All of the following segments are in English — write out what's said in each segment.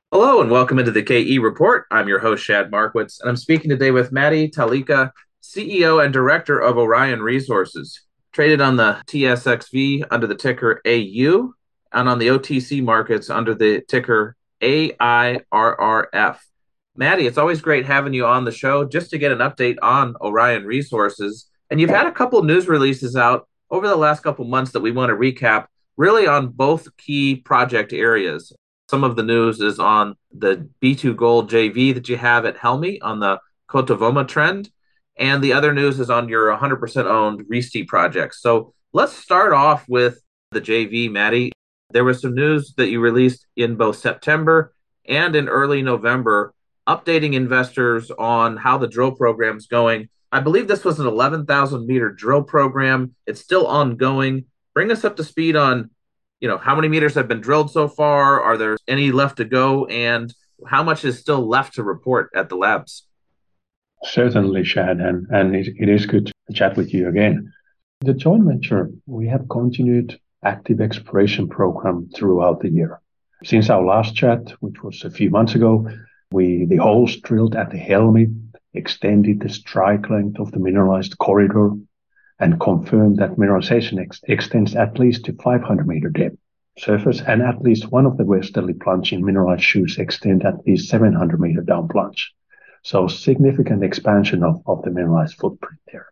Hello and welcome into the KE Report. I'm your host, Shad Markwitz, and I'm speaking today with Maddie Talika, CEO and Director of Orion Resources, traded on the TSXV under the ticker AU and on the OTC markets under the ticker AIRRF. Maddie, it's always great having you on the show just to get an update on Orion Resources. And you've had a couple news releases out over the last couple months that we want to recap, really on both key project areas. Some of the news is on the B2 Gold JV that you have at Helmi on the Kotovoma trend. And the other news is on your 100% owned RISTI project. So let's start off with the JV, Maddie. There was some news that you released in both September and in early November, updating investors on how the drill program's going. I believe this was an 11,000 meter drill program. It's still ongoing. Bring us up to speed on how many meters have been drilled so far? Are there any left to go? And how much is still left to report at the labs? Certainly, Shad, and it is good to chat with you again. The joint venture, we have continued active exploration program throughout the year. Since our last chat, which was a few months ago, the holes drilled at the Helmi extended the strike length of the mineralized corridor and confirmed that mineralization extends at least to 500-meter depth surface, and at least one of the westerly plunging mineralized shoots extend at least 700-meter down plunge. So significant expansion of the mineralized footprint there.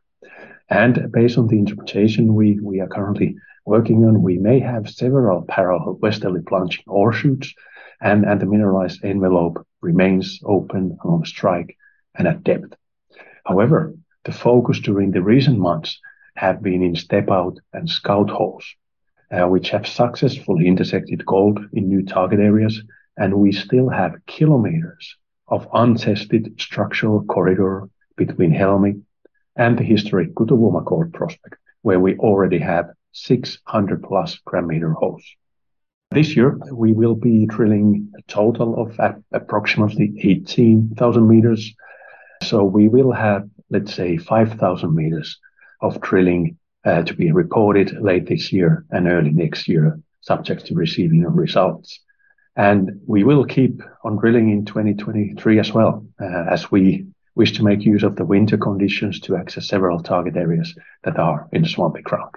And based on the interpretation we are currently working on, we may have several parallel westerly plunging ore shoots, and the mineralized envelope remains open along strike and at depth. However, the focus during the recent months have been in step-out and scout holes, which have successfully intersected gold in new target areas, and we still have kilometers of untested structural corridor between Helmi and the historic Kotovoma Gold prospect, where we already have 600 plus gram meter holes. This year, we will be drilling a total of approximately 18,000 meters. So we will have, let's say, 5,000 meters of drilling to be reported late this year and early next year, subject to receiving of results. And we will keep on drilling in 2023 as well, as we wish to make use of the winter conditions to access several target areas that are in the swampy ground.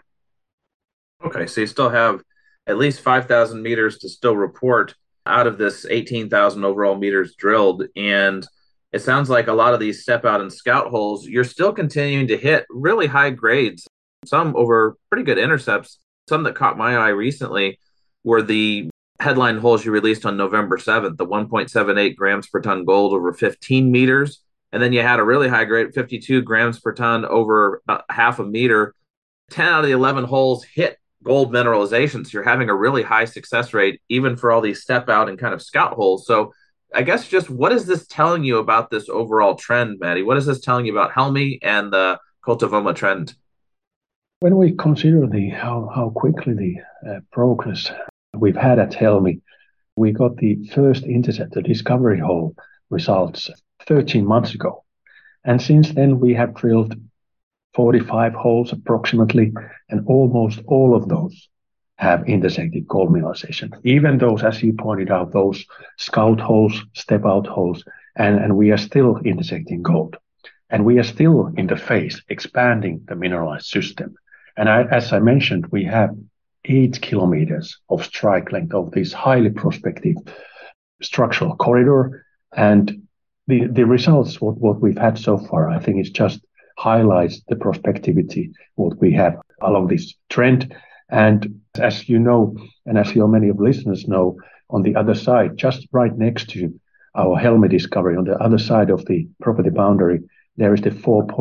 Okay, so you still have at least 5,000 meters to still report out of this 18,000 overall meters drilled. And it sounds like a lot of these step out and scout holes, you're still continuing to hit really high grades, some over pretty good intercepts. Some that caught my eye recently were the headline holes you released on November 7th, the 1.78 grams per ton gold over 15 meters. And then you had a really high grade, 52 grams per ton over about half a meter. 10 out of the 11 holes hit gold mineralization. So you're having a really high success rate, even for all these step out and kind of scout holes. So I guess just what is this telling you about this overall trend, Maddie? What is this telling you about Helmi and the Kotovoma trend? When we consider how quickly the progress we've had at Helmi, we got the first intercept, the discovery hole results 13 months ago. And since then, we have drilled 45 holes approximately, and almost all of those have intersected gold mineralization. Even those, as you pointed out, those scout holes, step out holes, and we are still intersecting gold. And we are still in the phase expanding the mineralized system. And as I mentioned, we have 8 kilometers of strike length of this highly prospective structural corridor. And the results, what we've had so far, I think it just highlights the prospectivity, what we have along this trend. And as you know, and as your many of listeners know, on the other side, just right next to our Helmi discovery, on the other side of the property boundary, there is the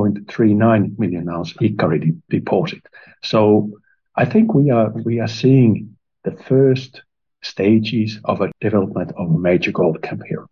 4.39 million ounce Ikkari deposit. So I think we are seeing the first stages of a development of a major gold camp here.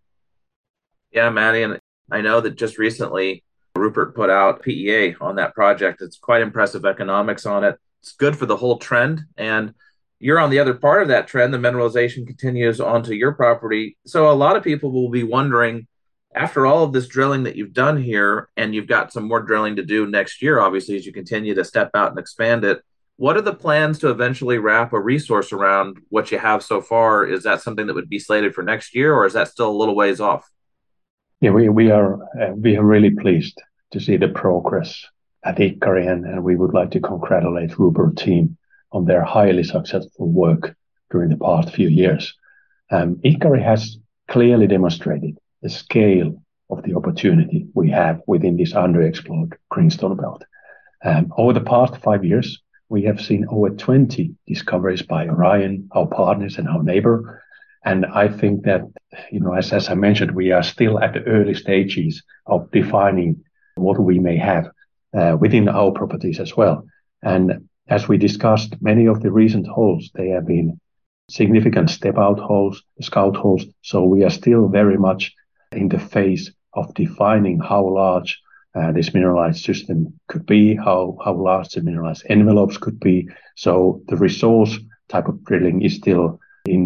Yeah, Maddie, and I know that just recently Rupert put out PEA on that project. It's quite impressive economics on it. It's good for the whole trend. And you're on the other part of that trend. The mineralization continues onto your property. So a lot of people will be wondering, after all of this drilling that you've done here, and you've got some more drilling to do next year, obviously, as you continue to step out and expand it, What are the plans to eventually wrap a resource around what you have so far? Is that something that would be slated for next year, or is that still a little ways off? Yeah, we are really pleased to see the progress at Ikkari, and we would like to congratulate Rubber team on their highly successful work during the past few years. Ikkari has clearly demonstrated the scale of the opportunity we have within this underexplored greenstone belt. Over the past 5 years, we have seen over 20 discoveries by Orion, our partners, and our neighbor. And I think that, as I mentioned, we are still at the early stages of defining what we may have within our properties as well. And as we discussed, many of the recent holes, they have been significant step-out holes, scout holes. So we are still very much in the phase of defining how large this mineralized system could be, how large the mineralized envelopes could be. So the resource type of drilling is still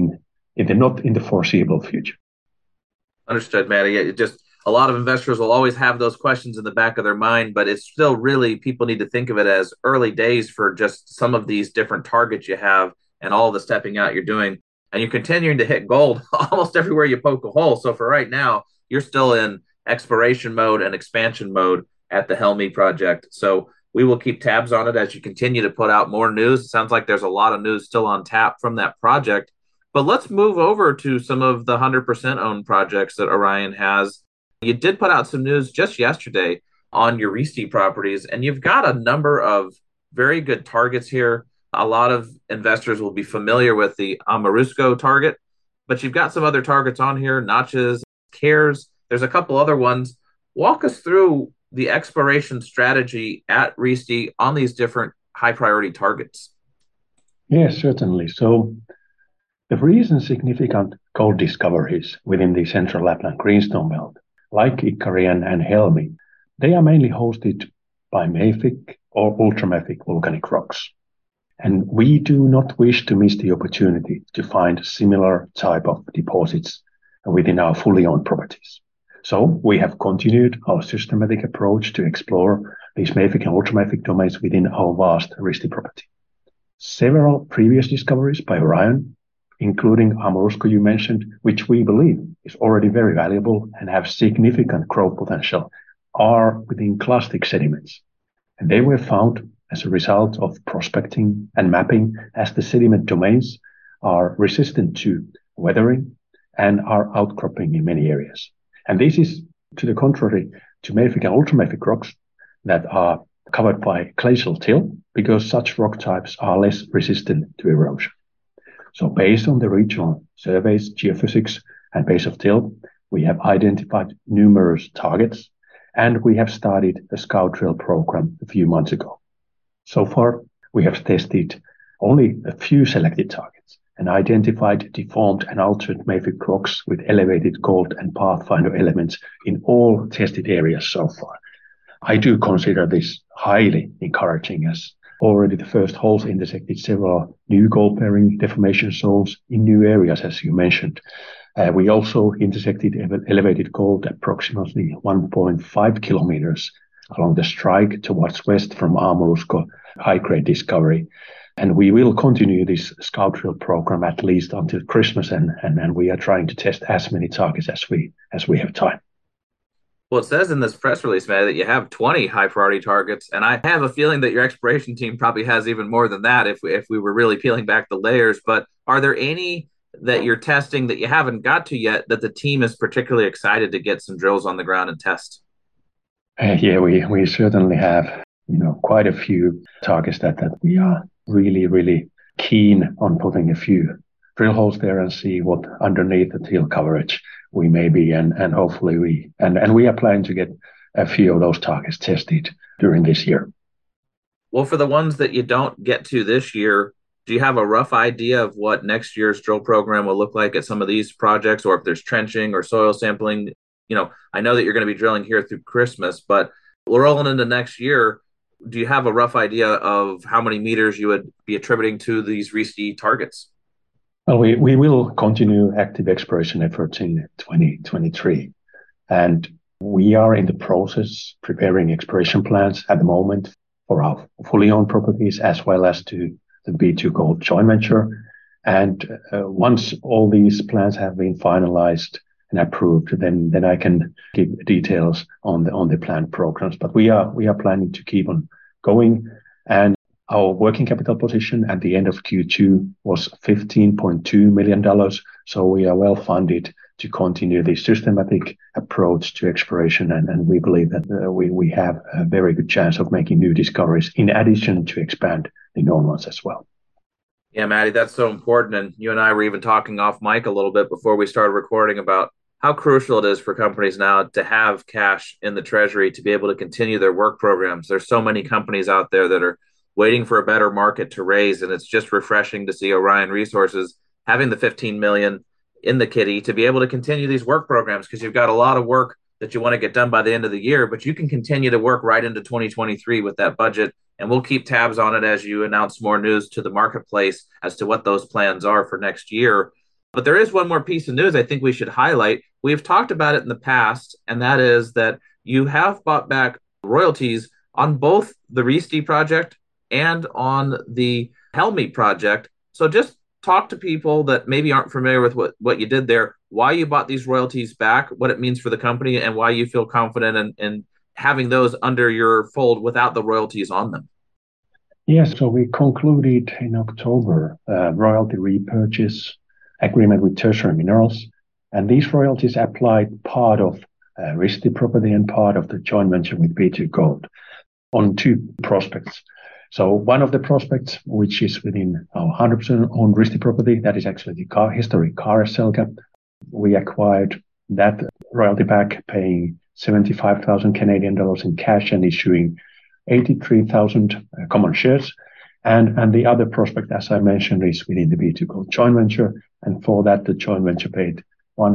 not in the foreseeable future. Understood, Matty. It just a lot of investors will always have those questions in the back of their mind, but it's still really people need to think of it as early days for just some of these different targets you have and all the stepping out you're doing. And you're continuing to hit gold almost everywhere you poke a hole. So for right now, you're still in exploration mode and expansion mode at the Helmy project. So we will keep tabs on it as you continue to put out more news. It sounds like there's a lot of news still on tap from that project. But let's move over to some of the 100% owned projects that Orion has. You did put out some news just yesterday on your Risti properties, and you've got a number of very good targets here. A lot of investors will be familiar with the Amarusco target, but you've got some other targets on here, Notches, Cares. There's a couple other ones. Walk us through the exploration strategy at Risti on these different high priority targets. Yes, certainly. So the recent significant gold discoveries within the Central Lapland Greenstone Belt, like Ikkari and Helmi, they are mainly hosted by mafic or ultramafic volcanic rocks. And we do not wish to miss the opportunity to find similar type of deposits within our fully owned properties. So we have continued our systematic approach to explore these mafic and ultramafic domains within our vast Risti property. Several previous discoveries by Orion, including Amarusco you mentioned, which we believe is already very valuable and have significant growth potential, are within clastic sediments. And they were found as a result of prospecting and mapping, as the sediment domains are resistant to weathering and are outcropping in many areas. And this is to the contrary to mafic and ultramafic rocks that are covered by glacial till, because such rock types are less resistant to erosion. So based on the regional surveys, geophysics, and base of till, we have identified numerous targets, and we have started a scout drill program a few months ago. So far, we have tested only a few selected targets and identified deformed and altered mafic rocks with elevated gold and pathfinder elements in all tested areas so far. I do consider this highly encouraging, as already the first holes intersected several new gold-bearing deformation zones in new areas, as you mentioned. We also intersected elevated gold approximately 1.5 kilometers along the strike towards west from Amarusco high-grade discovery. And we will continue this scout drill program at least until Christmas, and we are trying to test as many targets as we have time. Well, it says in this press release, Matt, that you have 20 high priority targets, and I have a feeling that your exploration team probably has even more than that if we were really peeling back the layers. But are there any that you're testing that you haven't got to yet that the team is particularly excited to get some drills on the ground and test? Yeah, we certainly have quite a few targets that we are really keen on putting a few drill holes there and see what underneath the till coverage we may be, and hopefully we are planning to get a few of those targets tested during this year. Well, for the ones that you don't get to this year, do you have a rough idea of what next year's drill program will look like at some of these projects, or if there's trenching or soil sampling? I know that you're going to be drilling here through Christmas, but we're rolling into next year. Do you have a rough idea of how many meters you would be attributing to these Risti targets? Well, we will continue active exploration efforts in 2023. And we are in the process preparing exploration plans at the moment for our fully owned properties as well as to the B2 Gold joint venture. And once all these plans have been finalized and approved, then I can give details on the planned programs. But we are planning to keep on going, and our working capital position at the end of Q2 was $15.2 million. So we are well funded to continue the systematic approach to exploration, and we believe that we have a very good chance of making new discoveries in addition to expand the known ones as well. Yeah, Maddie, that's so important. And you and I were even talking off mic a little bit before we started recording about how crucial it is for companies now to have cash in the treasury to be able to continue their work programs. There's so many companies out there that are waiting for a better market to raise, and it's just refreshing to see Orion Resources having the 15 million in the kitty to be able to continue these work programs, because you've got a lot of work that you want to get done by the end of the year, but you can continue to work right into 2023 with that budget. And we'll keep tabs on it as you announce more news to the marketplace as to what those plans are for next year. But there is one more piece of news I think we should highlight. We've talked about it in the past, and that is that you have bought back royalties on both the Risti project and on the Helmi project. So just talk to people that maybe aren't familiar with what you did there, why you bought these royalties back, what it means for the company, and why you feel confident in having those under your fold without the royalties on them. Yes, so we concluded in October a royalty repurchase agreement with Tertiary Minerals, and these royalties applied part of Risti property and part of the joint venture with B2 Gold on two prospects. So one of the prospects, which is within our 100% owned Risti property, that is actually the historic Kaarselkä. We acquired that royalty back, paying 75,000 Canadian dollars in cash and issuing 83,000 common shares. And the other prospect, as I mentioned, is within the B2 Gold joint venture. And for that, the joint venture paid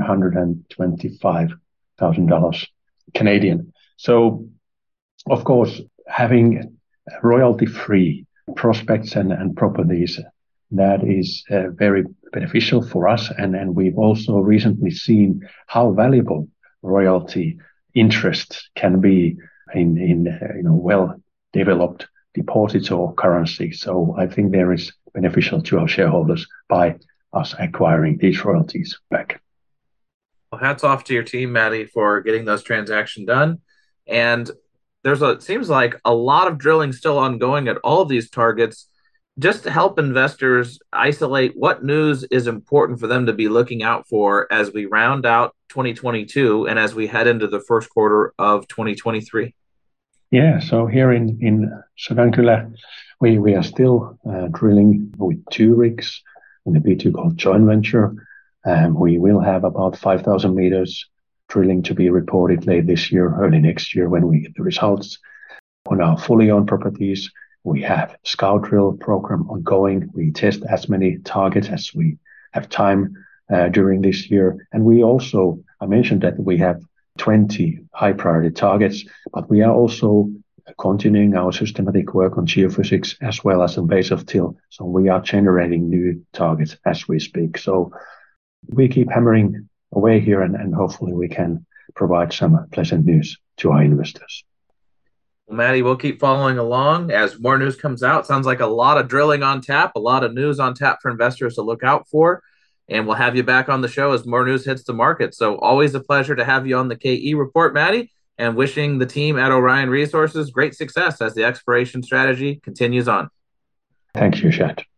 $125,000 Canadian. So, of course, having royalty-free prospects and properties, that is very beneficial for us. And we've also recently seen how valuable royalty interest can be in well-developed deposits or currency. So I think there is beneficial to our shareholders by us acquiring these royalties back. Well, hats off to your team, Maddie, for getting those transactions done. And it seems like a lot of drilling still ongoing at all of these targets, just to help investors isolate what news is important for them to be looking out for as we round out 2022 and as we head into the first quarter of 2023. Yeah, so here in Sodankylä, we are still drilling with 2 rigs in the B2 Gold joint venture. We will have about 5,000 meters drilling to be reported late this year, early next year when we get the results. On our fully owned properties, we have scout drill program ongoing. We test as many targets as we have time during this year. And we also, I mentioned that we have 20 high priority targets, but we are also continuing our systematic work on geophysics as well as on base of till. So we are generating new targets as we speak. So we keep hammering away here, and hopefully we can provide some pleasant news to our investors. Well, Maddie, we'll keep following along as more news comes out. Sounds like a lot of drilling on tap, a lot of news on tap for investors to look out for. And we'll have you back on the show as more news hits the market. So always a pleasure to have you on the KE Report, Maddie, and wishing the team at Orion Resources great success as the exploration strategy continues on. Thank you, Shad.